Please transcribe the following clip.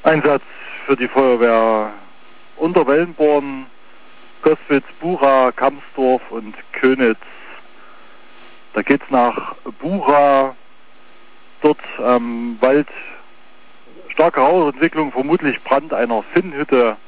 Einsatz für die Feuerwehr Unterwellenborn, Coswitz, Bura, Kamsdorf und Könitz. Da geht's nach Bura, dort am Wald, starke Rauchentwicklung, vermutlich Brand einer Finnhütte.